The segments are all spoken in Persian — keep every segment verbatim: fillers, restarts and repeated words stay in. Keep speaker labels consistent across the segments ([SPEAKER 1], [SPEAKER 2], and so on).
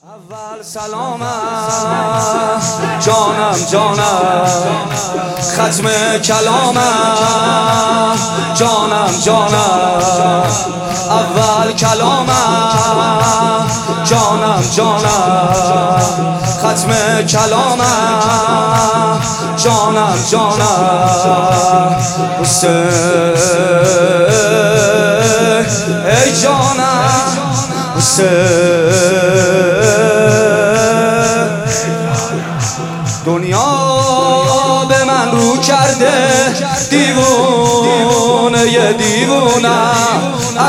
[SPEAKER 1] اول سلامم جانم جانم، ختم کلامم جانم جانم، اول کلامم جانم جانم، ختم کلامم جانم جانم. حسین ای جانم حسین، دنیا به من رو کرده دیوونه یه دیوونم،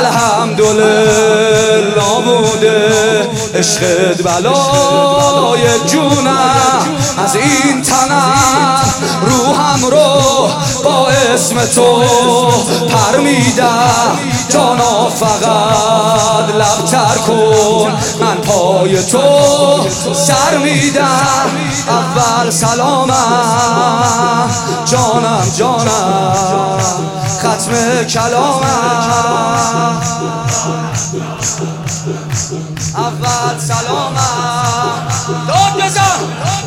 [SPEAKER 1] الحمدلله بوده عشقت بلای جونم. از این تنم روحم رو با اسم تو پر میدم، جانا فقط لب تر کن من پای تو سر میدم. اول سلامم جانم جانم، ختم کلامم اول سلامم. داد بزن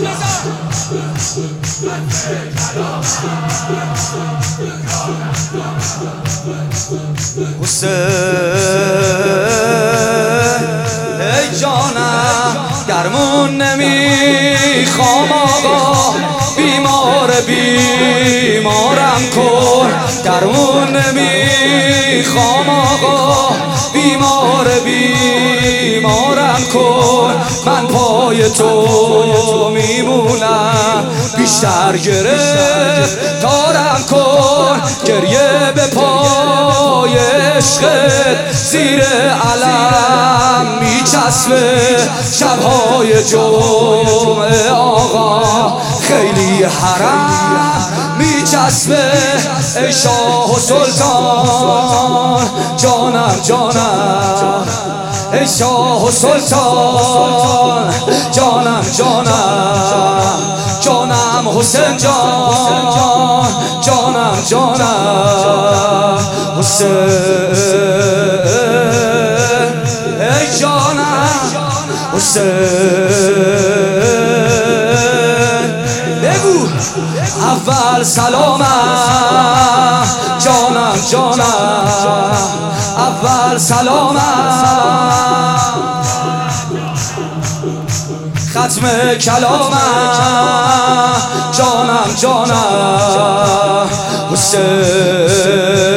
[SPEAKER 1] حسین ای جانم، درمون نمیخوام آقا، بیمار بیمارم کن. درمون نمیخوام آقا، بیمار بیمارم کن. من پای تو میمونم، بیشتر گرفتارم کن. گریه به پای عشقت زیر علم میچسبه، شبهای جمعه آقا خیلی حرم میچسبه. ای شاه و سلطان جانم جانم، ای شاه و سلطان جانم جانم، جانم حسین جان جانم جانم. حسین ای جانم حسین، بگو اول سلامم جانم جانم، اول سلامم ختم کلامم جانم جانم. حسین